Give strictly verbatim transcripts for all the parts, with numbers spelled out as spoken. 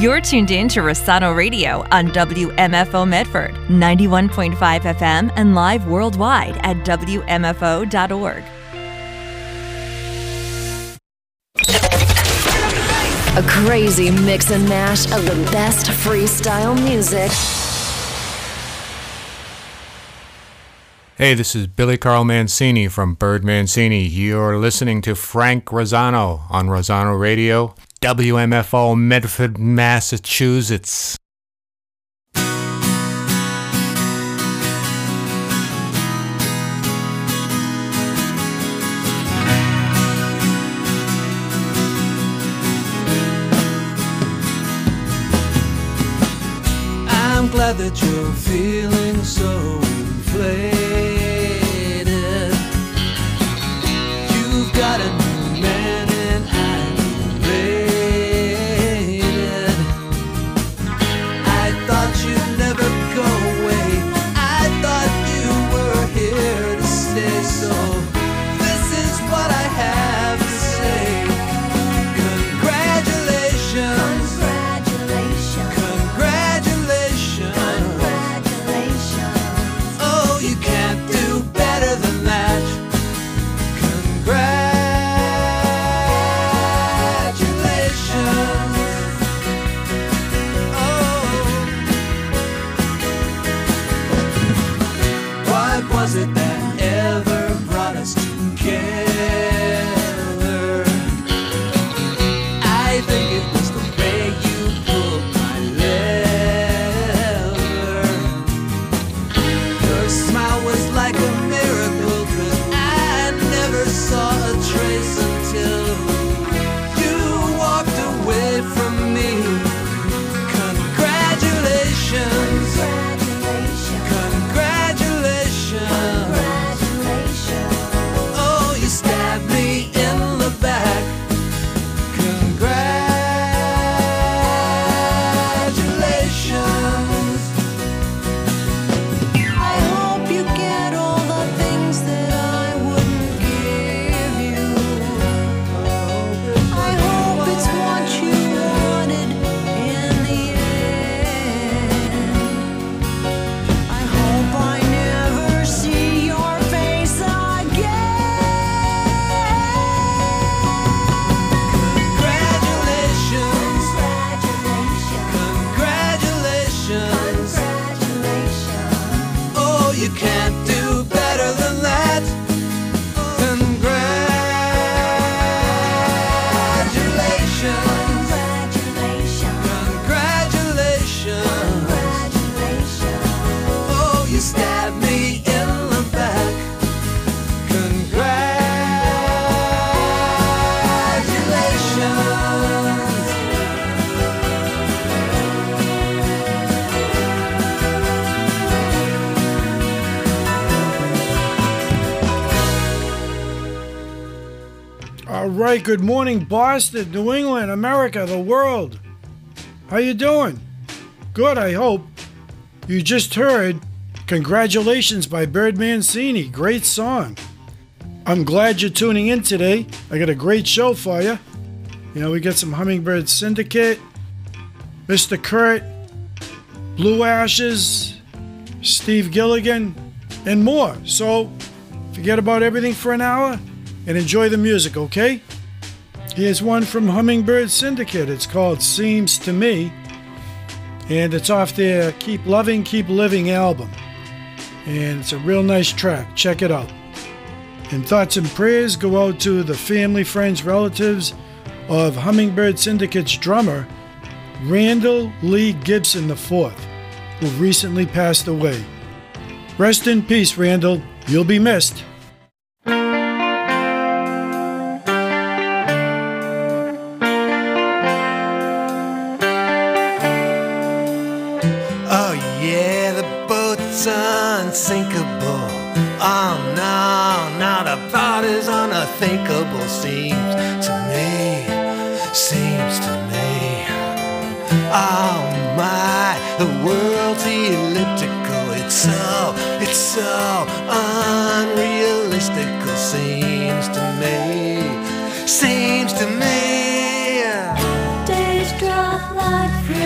You're tuned in to Rossano Radio on W M F O Medford, ninety-one point five F M and live worldwide at W M F O dot org. A crazy mix and mash of the best freestyle music. Hey, this is Billy Carl Mancini from Bird Mancini. You're listening to Frank Rossano on Rossano Radio, W M F O Medford, Massachusetts. I'm glad that you're feeling so inflated. You've got a new man and I'm related. I thought you'd never go away. I thought you were here to stay. So this is what I have to say. Congratulations. Was it that ever brought us together? I think it was the way you pulled my lever. Your smile was like a miracle, 'cause I never saw a trace until you walked away from me. Congratulations. Oh, you stabbed me in the back. Congratulations. I hope you get all the things that I wouldn't give you. I hope it's what you wanted in the end. I hope I never see your face again. Congratulations. Congratulations. Oh, you can't do better than that. Congratulations. Congratulations. Oh, you stabbed me in the back. Congratulations. All right, good morning, Boston, New England, America, the world. How you doing? Good, I hope. You just heard Congratulations by Bird Mancini. Great song. I'm glad you're tuning in today. I got a great show for you. You know, we got some Hummingbird Syndicate, Mister Kurt, Blue Ashes, Steve Gilligan, and more. So forget about everything for an hour and enjoy the music, okay? Here's one from Hummingbird Syndicate. It's called Seems to Me, and it's off their Keep Loving, Keep Living album. And it's a real nice track. Check it out. And thoughts and prayers go out to the family, friends, relatives of Hummingbird Syndicate's drummer, Randall Lee Gibson the fourth, who recently passed away. Rest in peace, Randall. You'll be missed. Unsinkable. Oh no, now the thought is unthinkable. Seems to me, seems to me. Oh my, the world's elliptical. It's so, it's so unrealistical. Seems to me, seems to me. Days drop like fruit.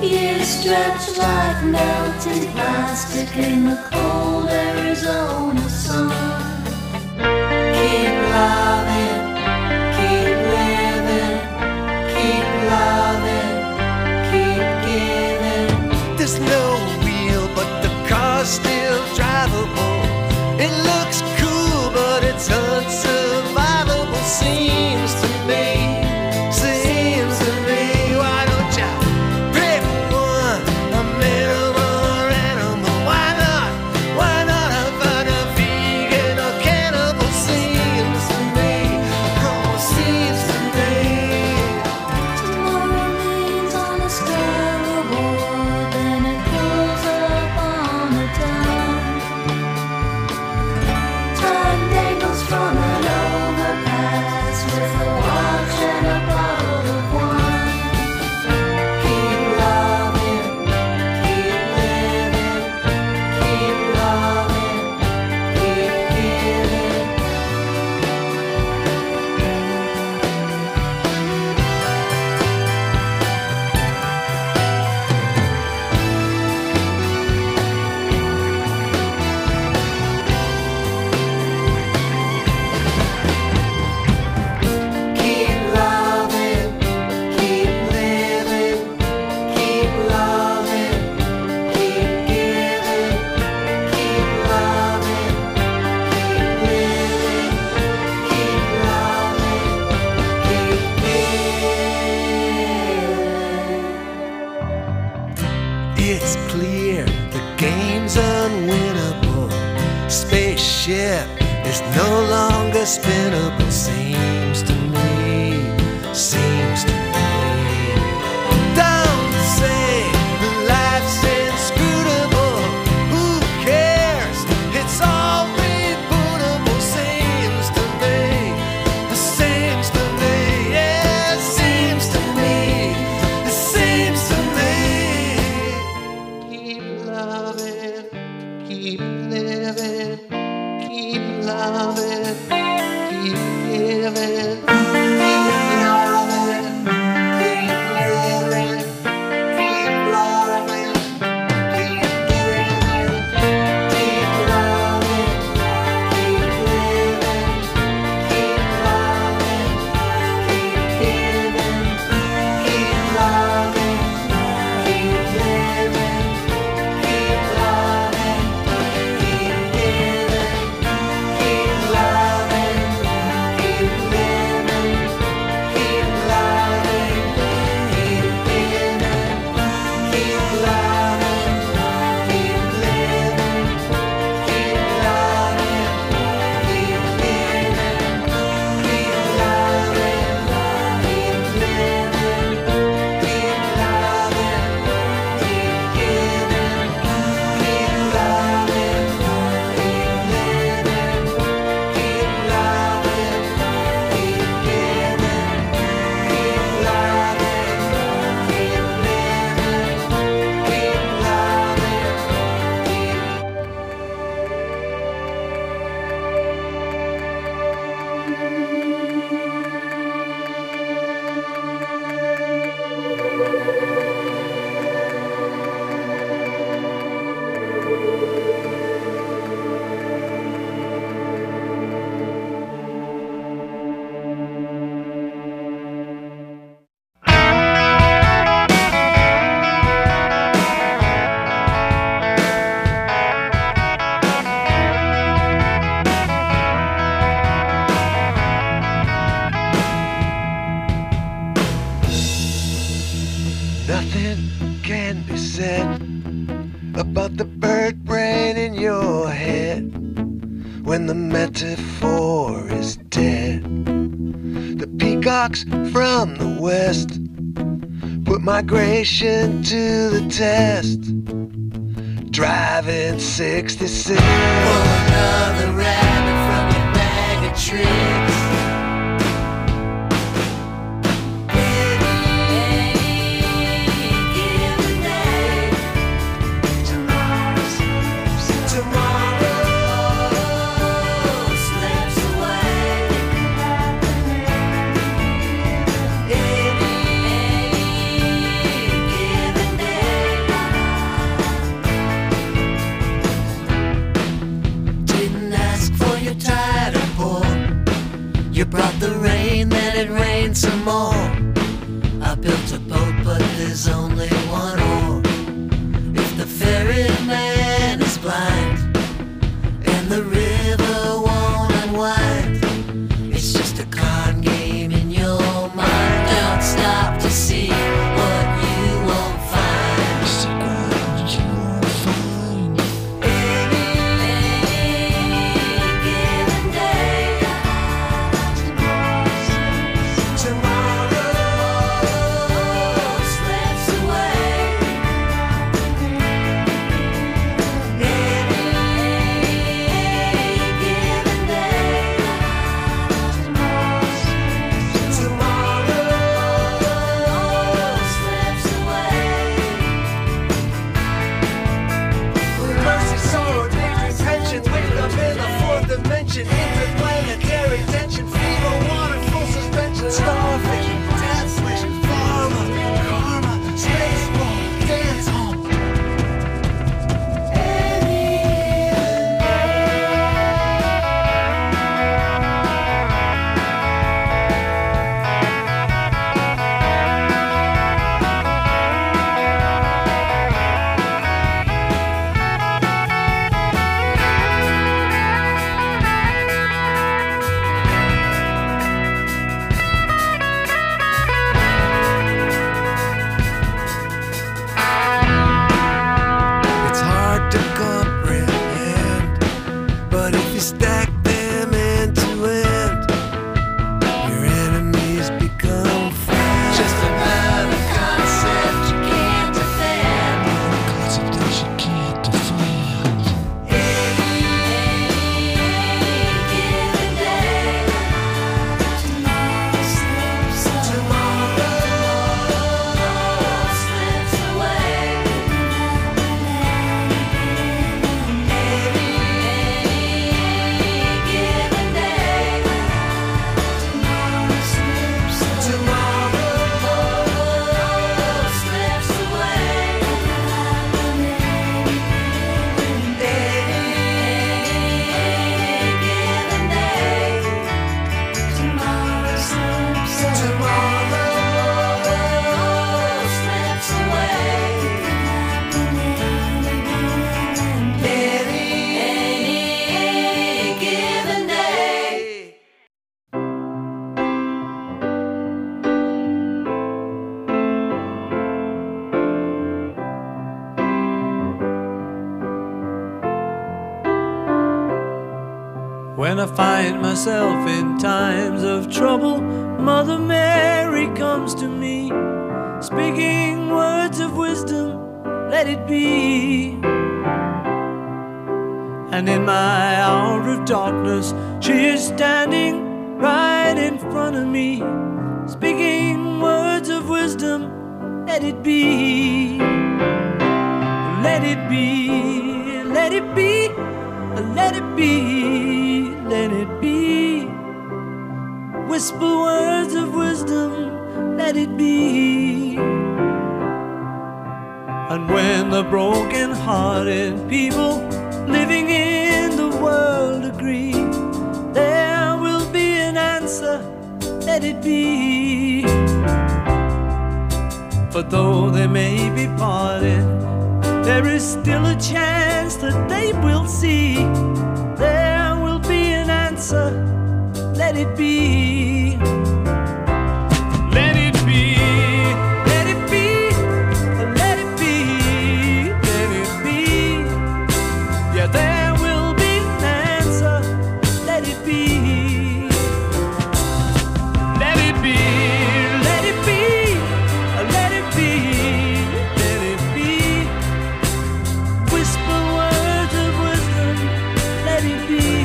Years stretch like melting plastic in the cold Arizona sun. Keep loving, keep living, keep loving, keep giving. There's no wheel, but the car's still drivable. It looks cool, but it's unsurvivable. Seems to me, seems to me. Why don't you pray for one, a minimum or animal? Why not? Why not have fun a vegan or cannibal? Seems to me, oh, seems to me. Tomorrow leans on a scoreboard, then it pulls up on a dime. Time dangles from an overpass with a watch and a bottle of wine. Keep loving, keep living, keep loving, keep giving. Keep loving, keep living, keep loving, keep giving. Keep loving, keep living, keep loving, keep giving. It's clear the game's unwinnable. Spaceship is no longer spinnable. Seems to me, seems to me. Don't say life's inscrutable. Who cares? It's all rebootable. Seems to me, seems to me, yeah, seems to me, seems to me. Keep loving, keep living, keep loving, keep giving. Keep loving, keep living, keep loving, keep giving. Keep loving, keep living, keep loving, keep giving. Keep loving, keep living, keep loving, keep giving. Keep loving, keep living, keep loving, keep giving. Keep loving, keep living, keep loving, keep giving. Keep loving, keep living, keep loving, keep giving. Keep loving, keep living, keep loving, keep giving. Keep loving, keep living, keep loving, keep Nothing can be said about the bird brain in your head when the metaphor is dead. The peacocks from the west put migration to the test. Driving sixty-six. Pull another rabbit from your bag of tricks. Any given day. attention, interplanetary tension, fever, water, full suspension, starfish, death wish, pharma, karma, spaceball, dance hall. It's hard to comprehend, but if you stack them end to end, your enemies become friends. Just another concept you can't defend. Concept that you can't defend. Any given day, tomorrow slips away. When I find myself in times of trouble, Mother Mary comes to me, speaking words of wisdom, let it be. And in my hour of darkness, she is standing right in front of me, speaking words of wisdom, let it be. Let it be, let it be, let it be, let it be. Whisper words of wisdom, let it be. And when the broken-hearted people living in the world agree, there will be an answer, let it be. For though they may be parted, there is still a chance that they will see. There will be an answer, let it be. Let it be, let it be, let it be, let it be. Yeah, there will be an answer, let it be. Let it be, let it be, let it be, let it be. Whisper words of wisdom, let it be.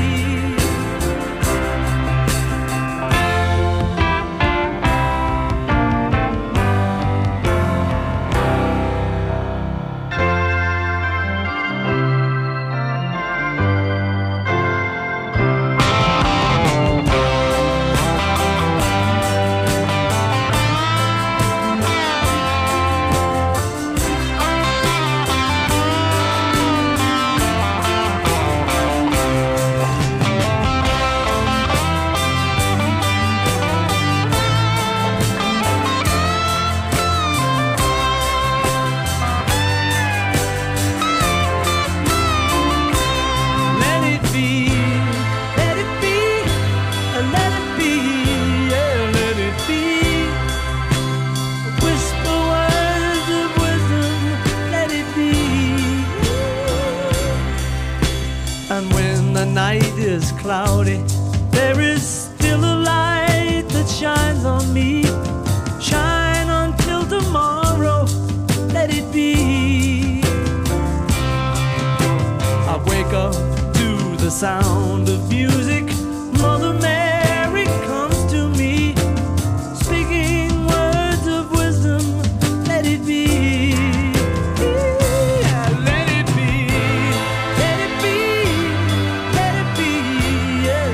Let it be, let it be, let it be, yeah, let it be. Whisper words of wisdom, let it be. And when the night is cloudy, there is still a light that shines on me. Shine until tomorrow, let it be. I wake up to the sound of music. Mother Mary comes to me, speaking words of wisdom, let it be. Yeah, let it be, let it be, let it be, yeah,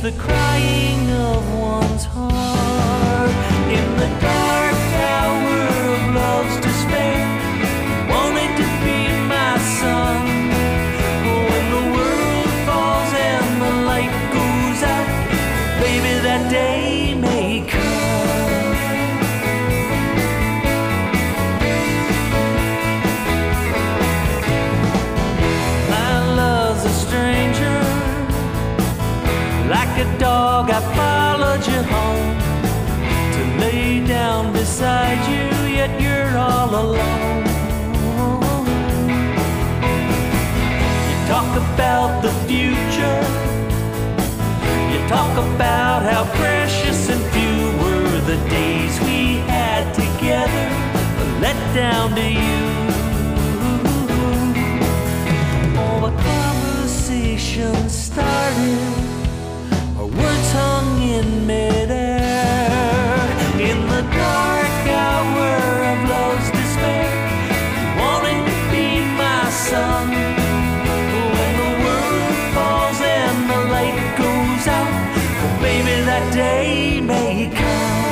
the crying of one's heart in the dark hour of love's despair. Wanted to be my son. When the world falls and the light goes out, baby, that day may come. My love's a stranger. Like a dog, I followed you home to lay down beside you, yet you're all alone. You talk about the future. You talk about how precious and few were the days we had together, but let down to you. Oh, the conversation started. Words hung in midair in the dark hour of love's despair. You wanted to be my son. When the world falls and the light goes out, oh, baby, that day may come.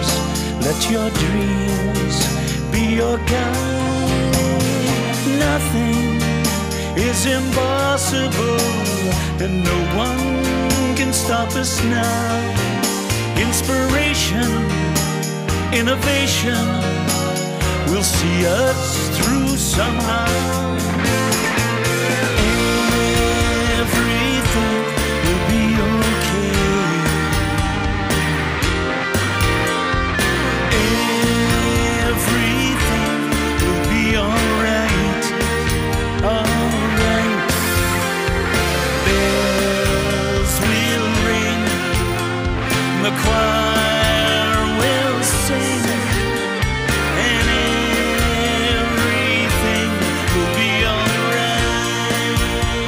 Your dreams be your guide. Nothing is impossible, and no one can stop us now. Inspiration, innovation will see us through somehow. Everything will be okay. Everything will be alright, alright. Bells will ring, the choir will sing, and everything will be alright.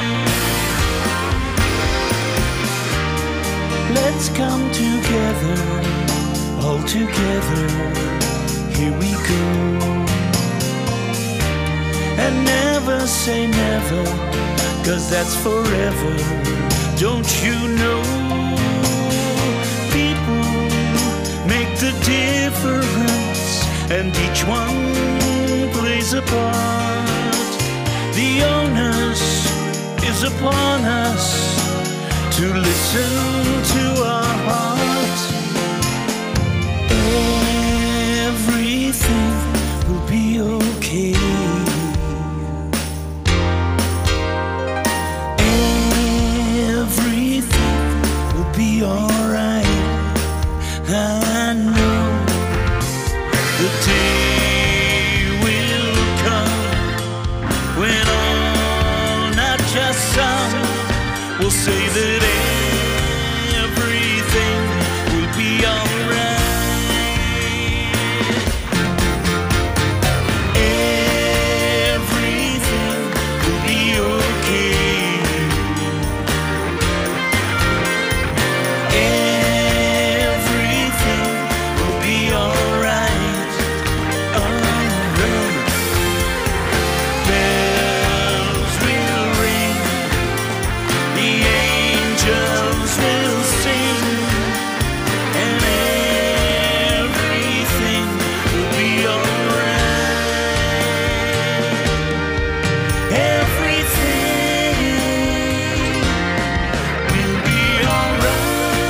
Let's come together, all together, here we go. And never say never, 'cause that's forever. Don't you know? People make the difference, and each one plays a part. The onus is upon us to listen to our hearts. Everything will be okay. Everything will be alright. I know the day will come when all, not just some, will say that everything will be alright. Everything will be okay. Everything will be alright, alright. Bells will ring, the angels will sing, and everything will be alright. Everything will be alright.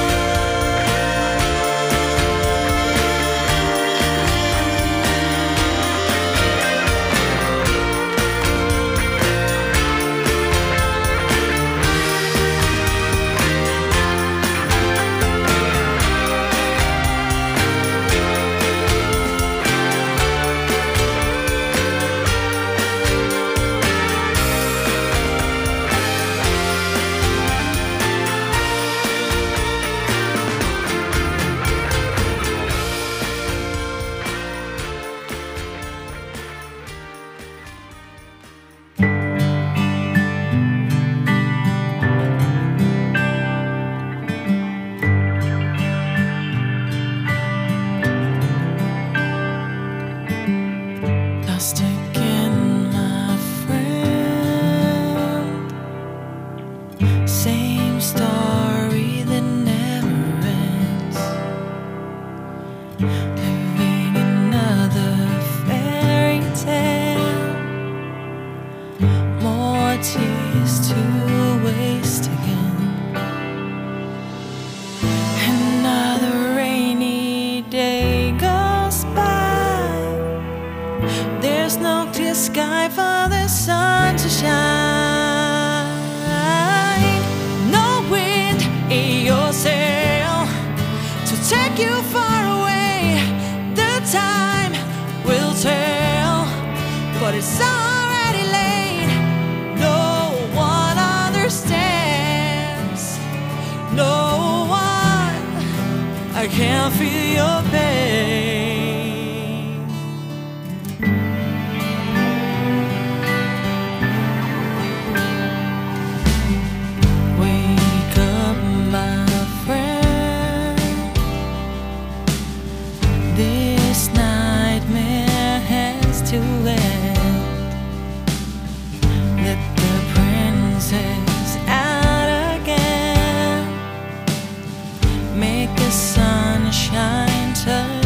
Lost again, my friend. Same story that never ends. Living another fairy tale. More tears to waste again. Another rainy day goes by. There's no clear sky for the sun to shine. No wind in your sail to take you far away. The time will tell, but it's already late. No one understands. No one. I can't feel your pain. Wake up, my friend. This nightmare has to end. Let the princess out again. Make the sunshine touch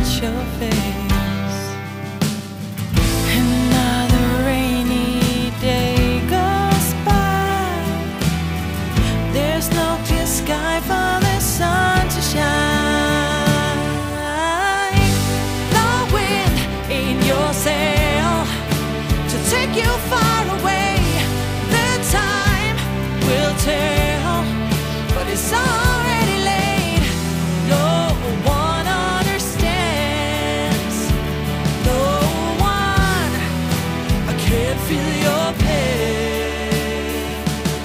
can't feel your pain.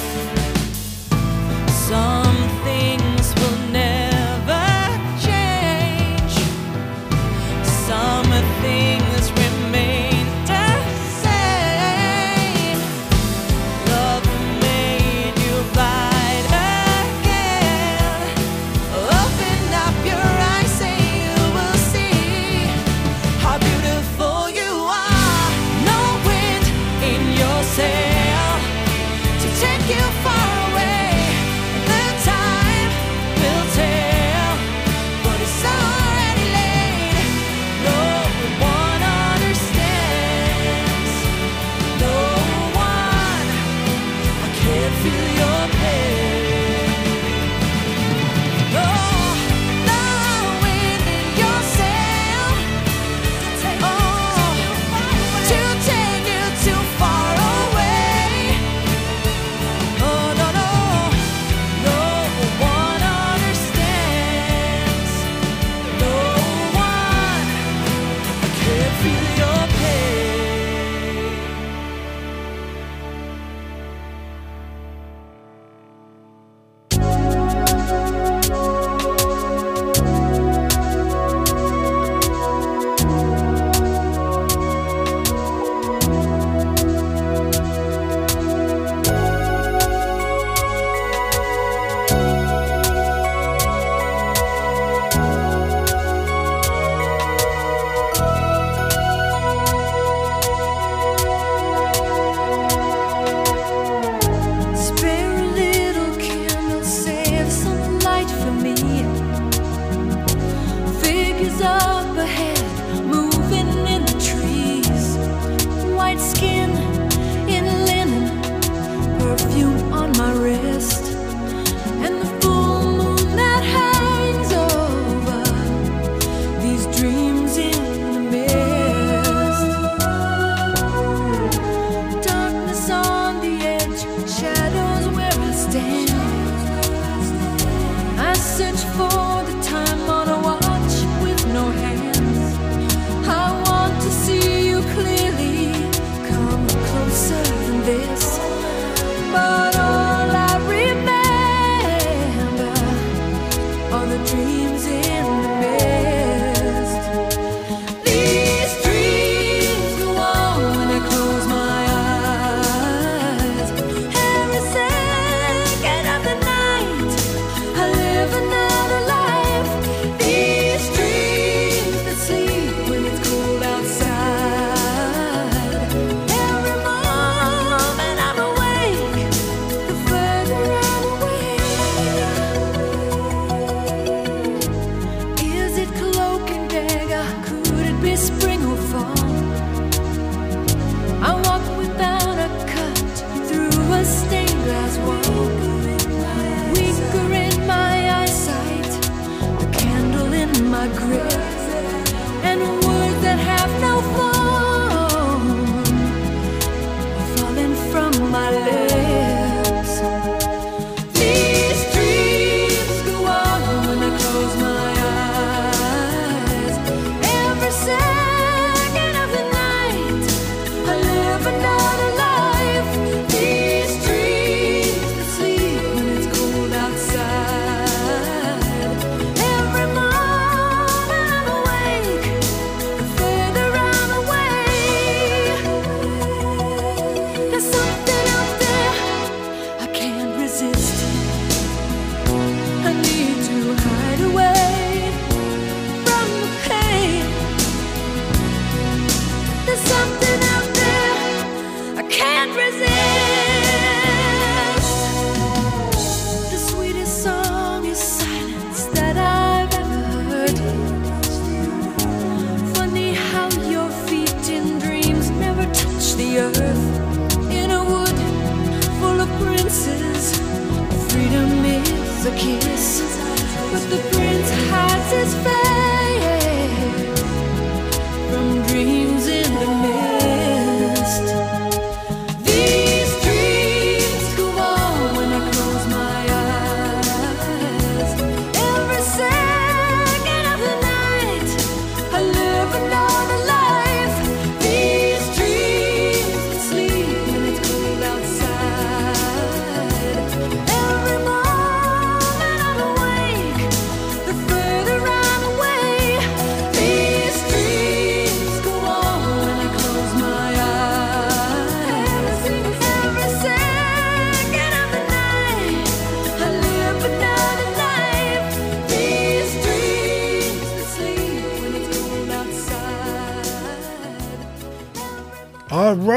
Some things will never change. Some things remain the same. Love made you right again. Open up your eyes and you will see how beautiful you are. No wind in your sail to take you far away. The time will tell, but it's already late. No one understands. No one. I can't feel your pain. No, no wind in your sail. Oh, to take you too far away. Oh no no, no one understands. No one. I can't feel your pain. Spare a little candle, save some light for me. Figures up ahead, moving in the trees. White skin in linen, perfume on my wrist, and the full moon that hangs over these dreams in the mist. Darkness on the edge, shadows where I stand. I search for the time on a watch with no hands. I want to see you clearly, come closer than this. But all I remember are the dreams in the mist. These dreams go on when I close my eyes. Every second of the night, I live another life. These dreams that sleep when it's cold outside. Every moment I'm awake, the further I'm away. Is it cloak and dagger? Could it be spring or fall? I walk without a cut through a stained glass wall. Weaker in my eyesight, a candle in my grip, and words that have no form are falling from my lips. These dreams go on when I close my eyes. Every second of the night, I live another life. These dreams that sleep when it's cold outside. Every moment I'm awake, the further I'm away. There's something out there I can't resist. I need to hide away from the pain. There's something out there I can't resist. The sweetest song is silence that I've ever heard. Funny how your feet in dreams never touch the earth. In a wood full of princes, freedom is a kiss, but the prince hides his face from dreams in the mist. These dreams go on when I close my eyes. Every second of the night, I live another life. These dreams that sleep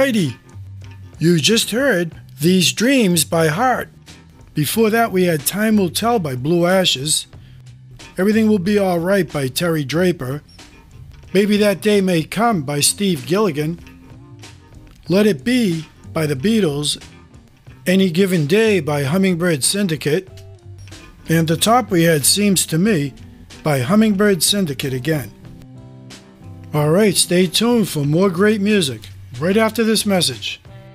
righty. You just heard These Dreams by Heart. Before that, we had Time Will Tell by Blue Ashes, Everything Will Be All Right by Terry Draper, Maybe That Day May Come by Steve Gilligan, Let It Be by the Beatles, Any Given Day by Hummingbird Syndicate, and the top we had Seems to Me by Hummingbird Syndicate again. Alright, stay tuned for more great music right after this message.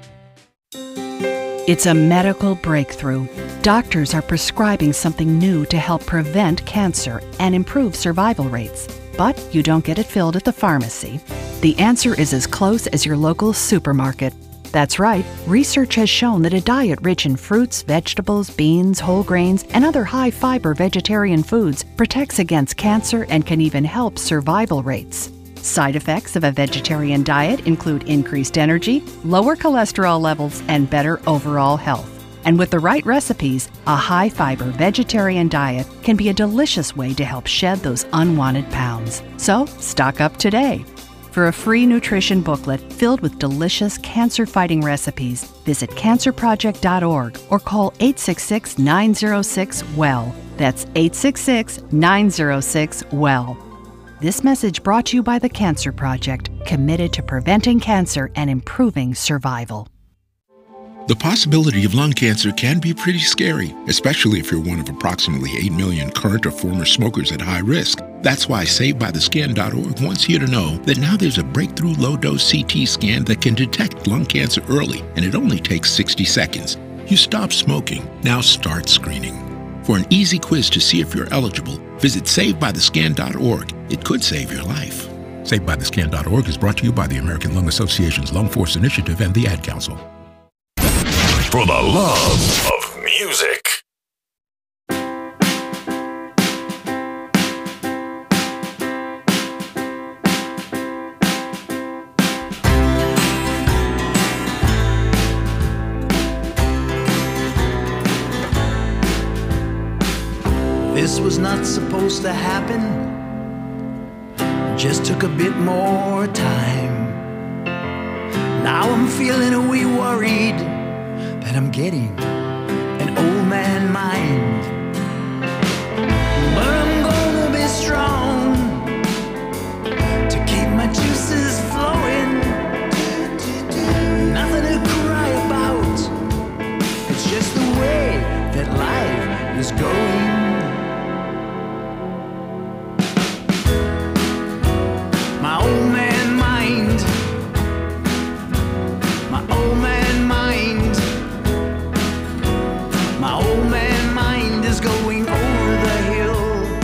It's a medical breakthrough. Doctors are prescribing something new to help prevent cancer and improve survival rates. But you don't get it filled at the pharmacy. The answer is as close as your local supermarket. That's right, research has shown that a diet rich in fruits, vegetables, beans, whole grains, and other high-fiber vegetarian foods protects against cancer and can even help survival rates. Side effects of a vegetarian diet include increased energy, lower cholesterol levels, and better overall health. And with the right recipes, a high-fiber vegetarian diet can be a delicious way to help shed those unwanted pounds. So, stock up today. For a free nutrition booklet filled with delicious cancer-fighting recipes, visit cancer project dot org or call eight six six, nine zero six, W E L L. That's eight six six, nine zero six, W E L L. This message brought to you by the Cancer Project, committed to preventing cancer and improving survival. The possibility of lung cancer can be pretty scary, especially if you're one of approximately eight million current or former smokers at high risk. That's why Saved By The Scan dot org wants you to know that now there's a breakthrough low-dose C T scan that can detect lung cancer early, and it only takes sixty seconds. You stop smoking, now start screening. For an easy quiz to see if you're eligible, visit Saved By The Scan dot org. It could save your life. Saved By The Scan dot org is brought to you by the American Lung Association's Lung Force Initiative and the Ad Council. For the love of music. This was not supposed to happen, just took a bit more time. Now I'm feeling a wee worried that I'm getting an old man mind. But I'm gonna be strong to keep my juices flowing. Nothing to cry about, it's just the way that life is going. My old man mind, my old man mind, my old man mind is going over the hill.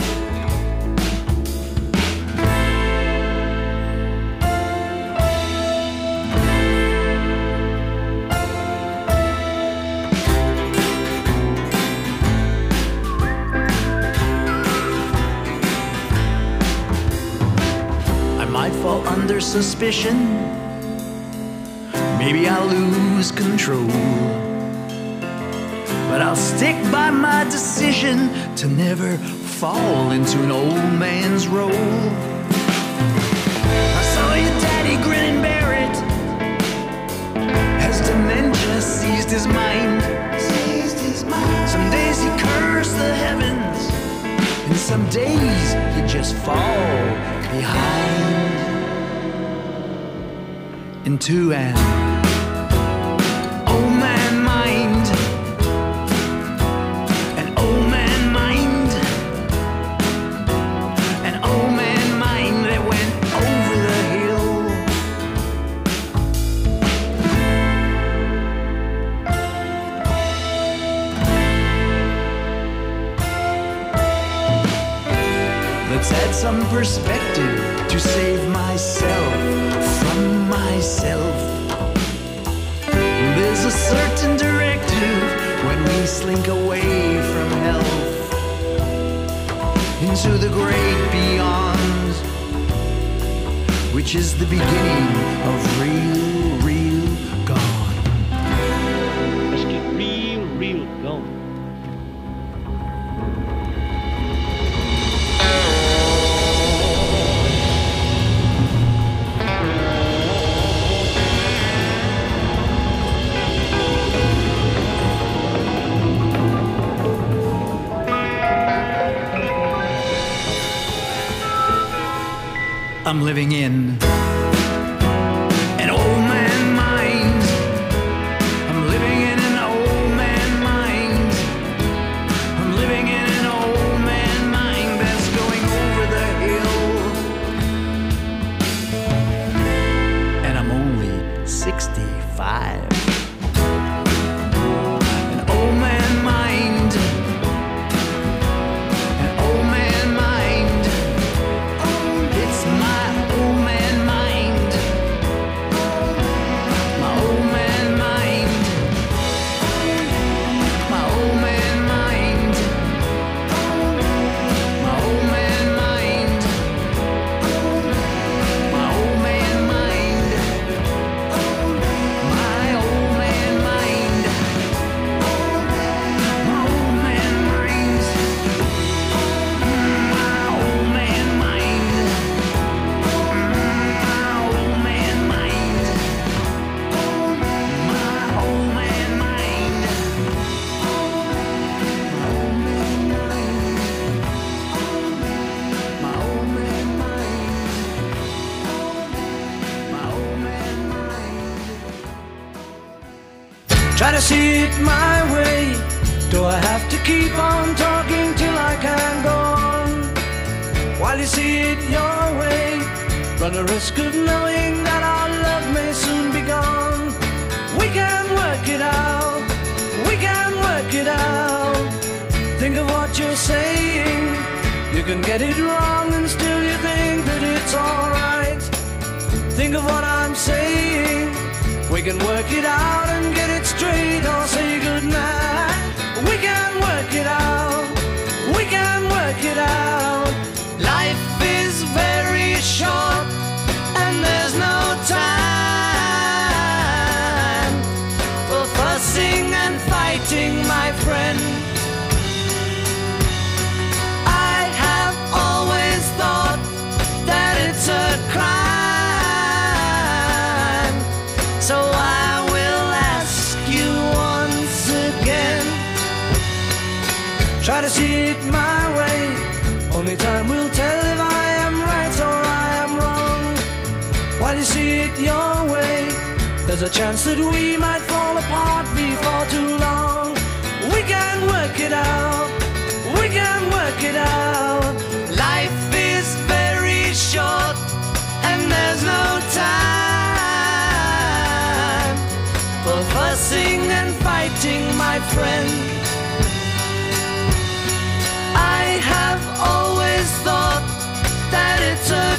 I might fall under suspicion, maybe I'll lose control, but I'll stick by my decision to never fall into an old man's role. I saw your daddy grin and bear it as dementia seized his mind. Some days he cursed the heavens, and some days he'd just fall behind into an old man mind, an old man mind, an old man mind that went over the hill. Let's add some perspective to save myself from myself. There's a certain directive when we slink away from health into the great beyond, which is the beginning of real, real gone. Let's get real, real gone. I'm living in an old man mind. I'm living in an old man mind. I'm living in an old man mind that's going over the hill. And I'm only sixty-five. An old man mind. An old man mind. It's my old man mind. My old man mind. My old man mind. My old man mind. My old man mind. My old man mind. My old man mind. My old man mind. My old man mind. My old man mind. My old man mind. My old man mind. My old man mind. Try to see it my way. Do I have to keep on talking till I can go on? While you see it your way, run the risk of knowing that our love may soon be gone. We can work it out. We can work it out. Think of what you're saying. You can get it wrong and still you think that it's alright. Think of what I'm saying. We can work it out and get it straight or say goodnight. We can work it out. We can work it out. Life is very short and there's no time for fussing and fighting, my friend. I have always thought that it's a crime. So I will ask you once again. Try to see it my way. Only time will tell if I am right or I am wrong. While you see it your way, there's a chance that we might fall apart before too long. We can work it out. We can work it out. Life is very short and there's no time for fussing and fighting, my friend. I have always thought that it's a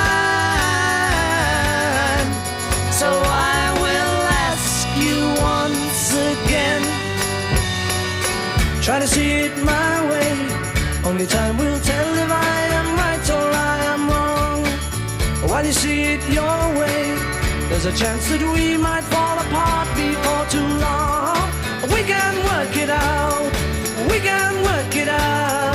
crime. So I will ask you once again. Try to see it my way. Only time will tell if I am right or I am wrong. While you see it your way, there's a chance that we might fall apart before too long. We can work it out. We can work it out.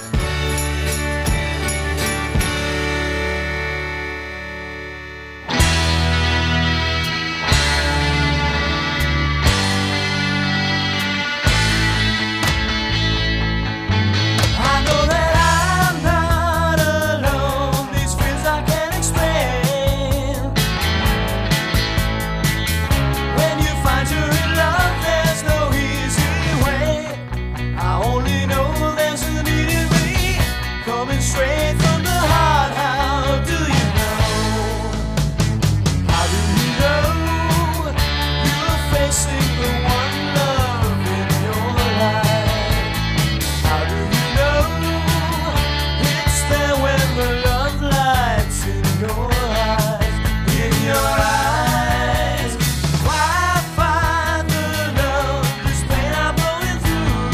I know that I'm not alone. These feels I can't explain. When you find you're in love, there's no easy way. I only know there's a need in me coming straight from the heart. How do you know? How do you know you're facing the one love in your life? How do you know it's there when the love lights in your eyes? In your eyes. Why find the love, this pain I'm going through?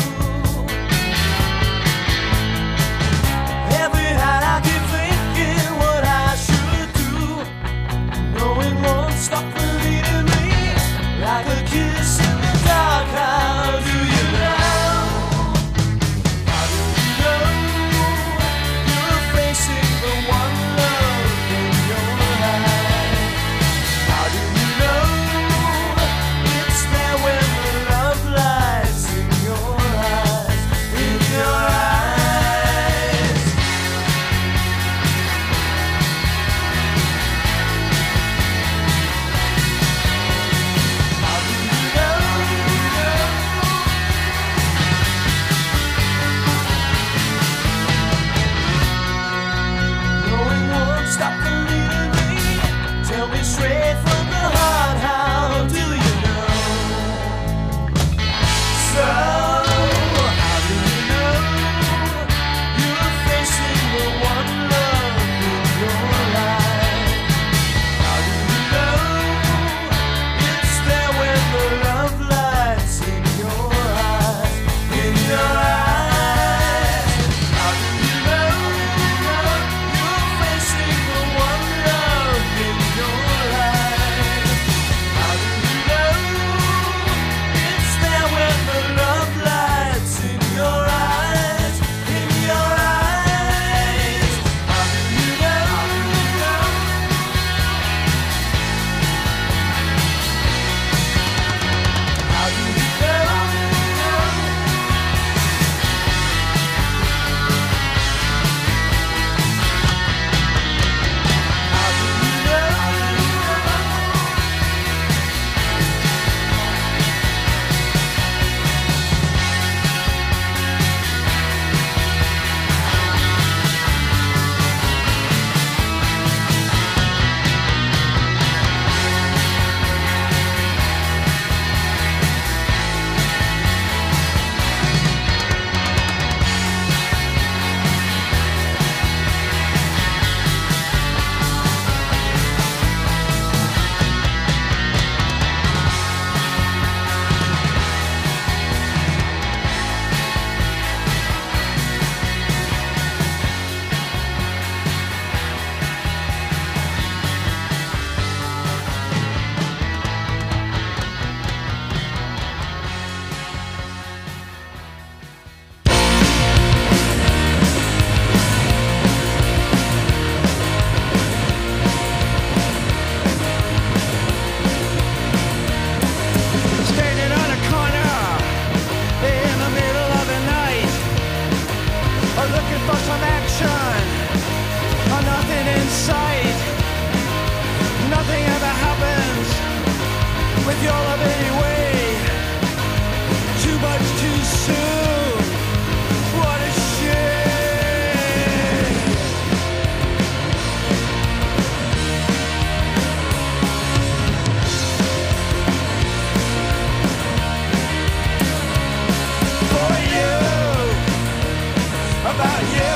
Every night I keep thinking what I should do, knowing won't stop believing me like a kiss in the dark. How do you know? How do you know you're facing the one love in your life? How do you know it's there when the love lies in your eyes? In your eyes. your love anyway. Too much too soon. What a shame. For you, about you.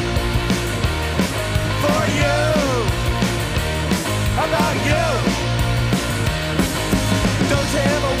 For you, about you. Don't you ever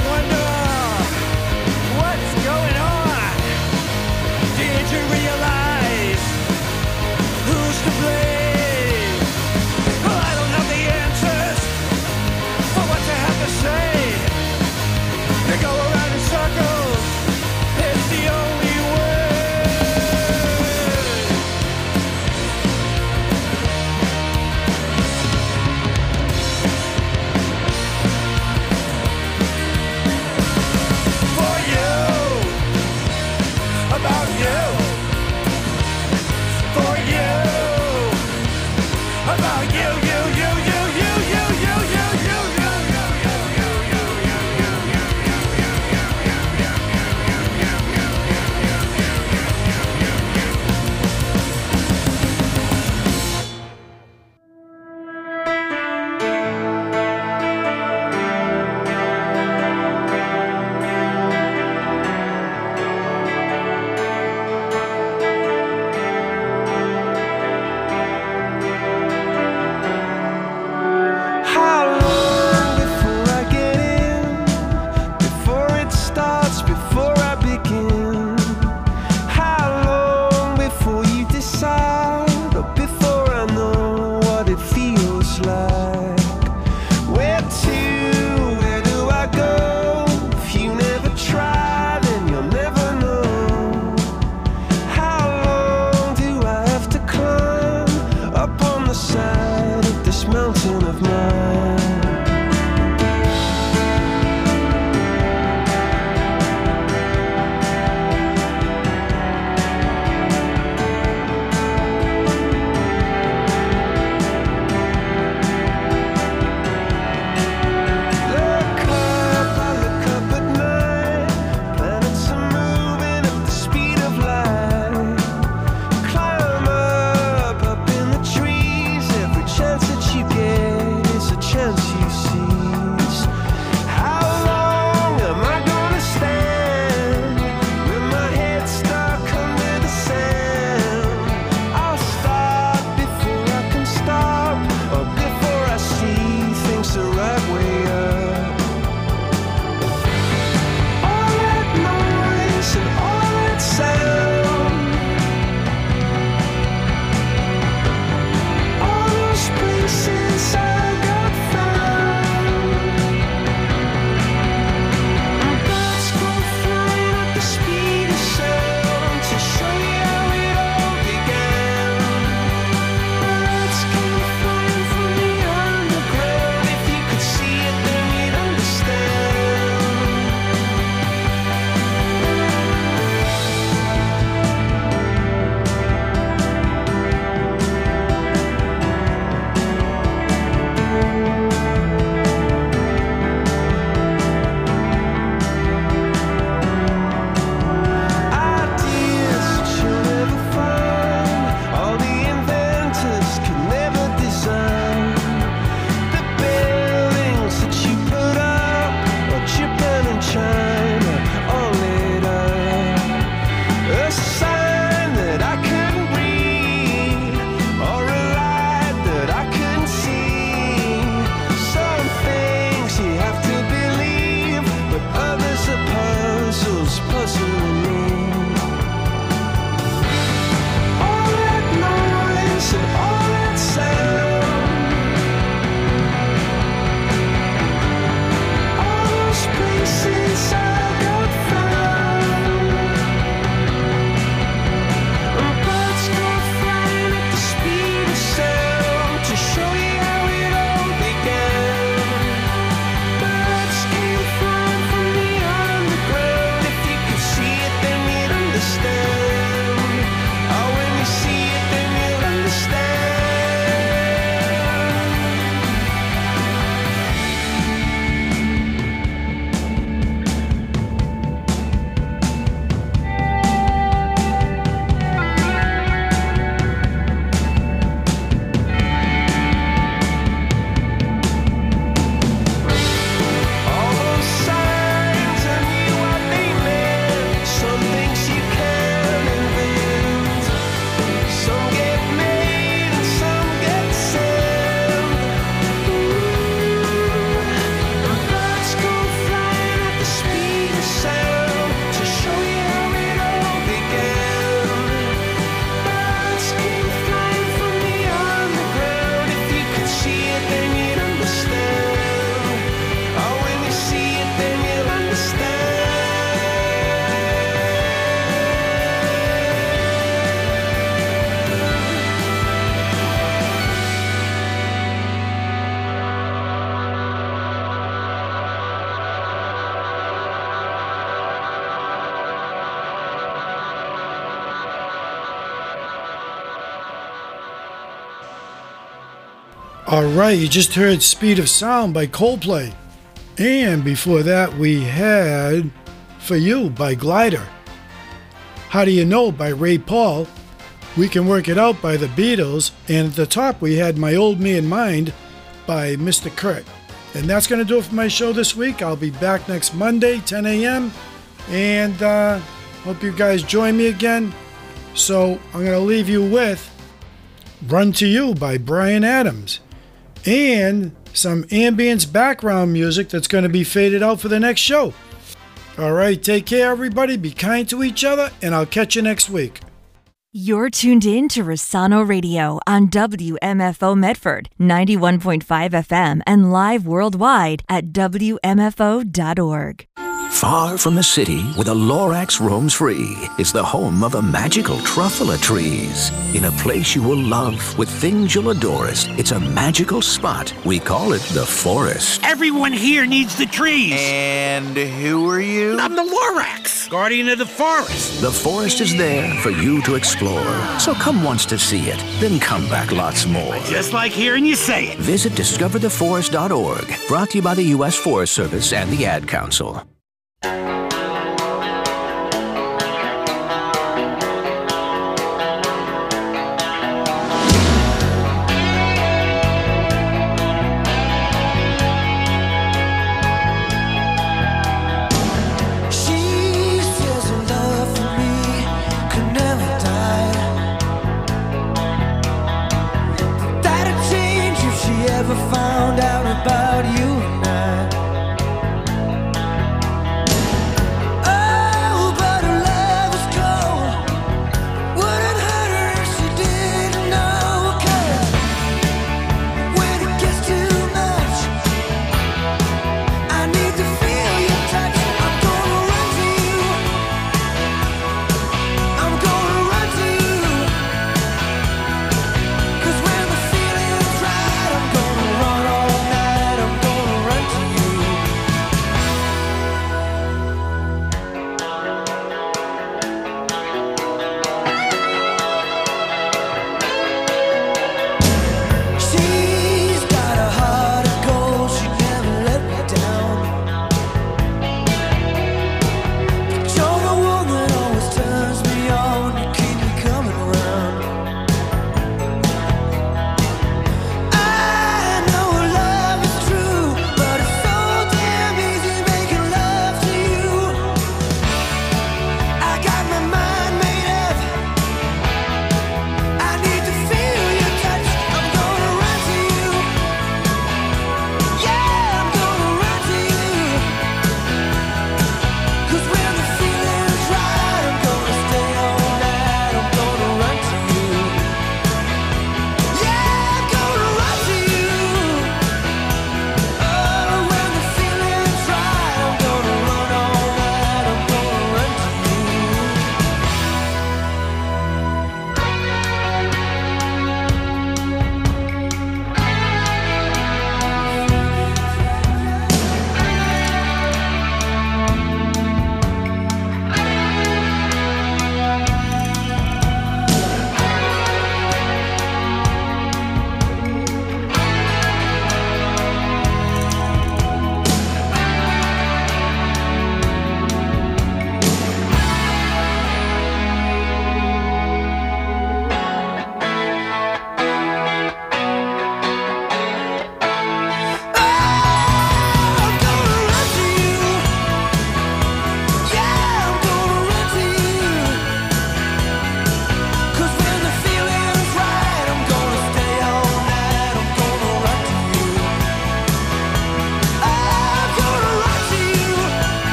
Alright, you just heard Speed of Sound by Coldplay. And before that, we had For You by Glider. How Do You Know by Ray Paul. We Can Work It Out by the Beatles. And at the top, we had My Old Me in Mind by Mister Kurt. And that's going to do it for my show this week. I'll be back next Monday, ten a.m. And uh, hope you guys join me again. So I'm going to leave you with Run to You by Bryan Adams. And some ambience background music that's going to be faded out for the next show. All right, take care, everybody. Be kind to each other, and I'll catch you next week. You're tuned in to Rossano Radio on W M F O Medford, ninety-one point five F M, and live worldwide at W M F O dot org. Far from the city, where the Lorax roams free, is the home of the magical truffula trees. In a place you will love, with things you'll adorest, it's a magical spot. We call it the forest. Everyone here needs the trees. And who are you? I'm the Lorax, guardian of the forest. The forest is there for you to explore. So come once to see it, then come back lots more. I just like hearing you say it. Visit discover the forest dot org. Brought to you by the U S Forest Service and the Ad Council.